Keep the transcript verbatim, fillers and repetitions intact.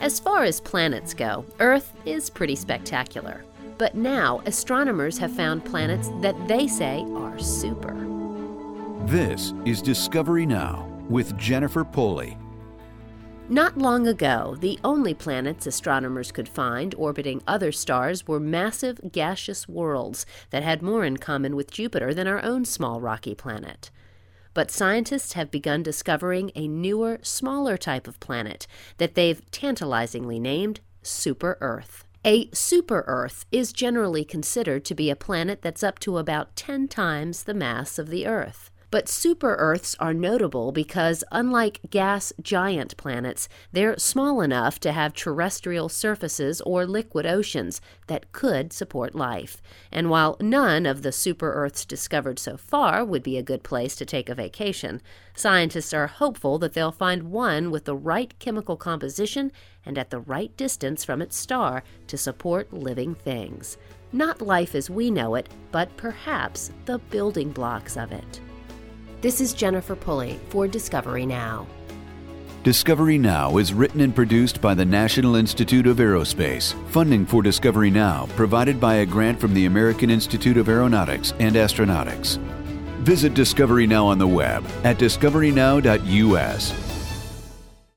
As far as planets go, Earth is pretty spectacular. But now, astronomers have found planets that they say are super. This is Discovery Now with Jennifer Pulley. Not long ago, the only planets astronomers could find orbiting other stars were massive gaseous worlds that had more in common with Jupiter than our own small rocky planet. But scientists have begun discovering a newer, smaller type of planet that they've tantalizingly named Super-Earth. A super-Earth is generally considered to be a planet that's up to about ten times the mass of the Earth. But super-Earths are notable because, unlike gas giant planets, they're small enough to have terrestrial surfaces or liquid oceans that could support life. And while none of the super-Earths discovered so far would be a good place to take a vacation, scientists are hopeful that they'll find one with the right chemical composition and at the right distance from its star to support living things. Not life as we know it, but perhaps the building blocks of it. This is Jennifer Pulley for Discovery Now. Discovery Now is written and produced by the National Institute of Aerospace. Funding for Discovery Now provided by a grant from the American Institute of Aeronautics and Astronautics. Visit Discovery Now on the web at discovery now dot U S.